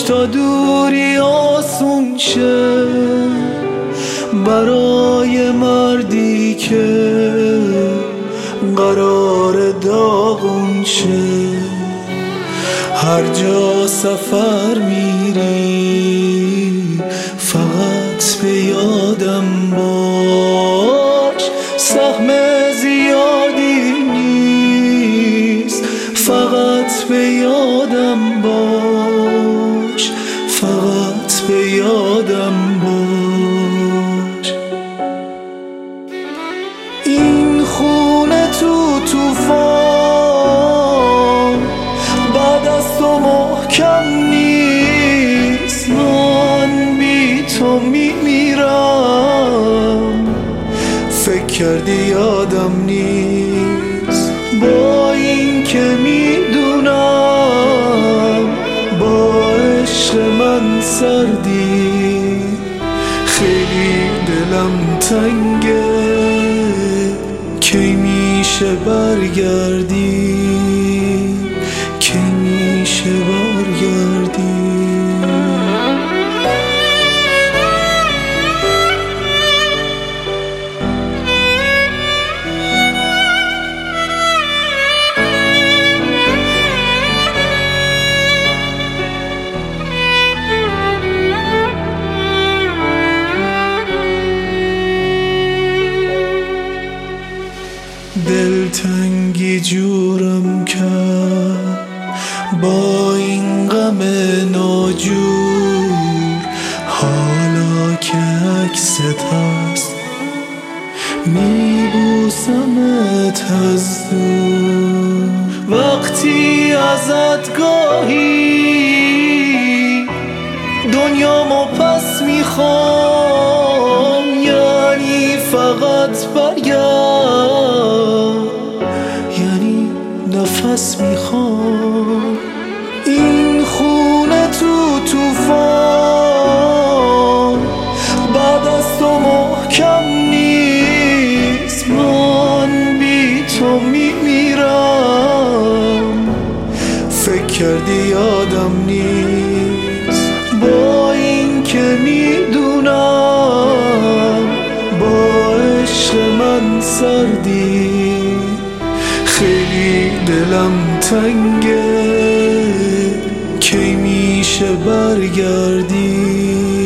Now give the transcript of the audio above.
تا دوری آسون شه برای مردی که قرار داغون شه. هر جا سفر میری فقط به یادم باش، سهم زیادی نیست فقط به یادم باش، فقط به یادم باش. این خونه تو طوفان بعد از تو محکم نیست، من بی تو میمیرم. فکر کردی یادم نیست با این که میدونم با عشق من سردی، خیلی دلم تنگه کی میشه برگردی، کی میشه برگردی. دلتنگی جورم کرد با این غم ناجور، حالا که عکست هست میبوسمت از دور. وقتی ازت گاهی دنیامو پس میخوام، یعنی فقط برگرد، یعنی نفس میخوام. این خونه تو طوفان بعد از تو محکم نیست، من بی تو میمیرم. فکر کردی یادم نیست با این که میدونم با عشق من سردی، خیلی دلم تنگه کی میشه برگردی.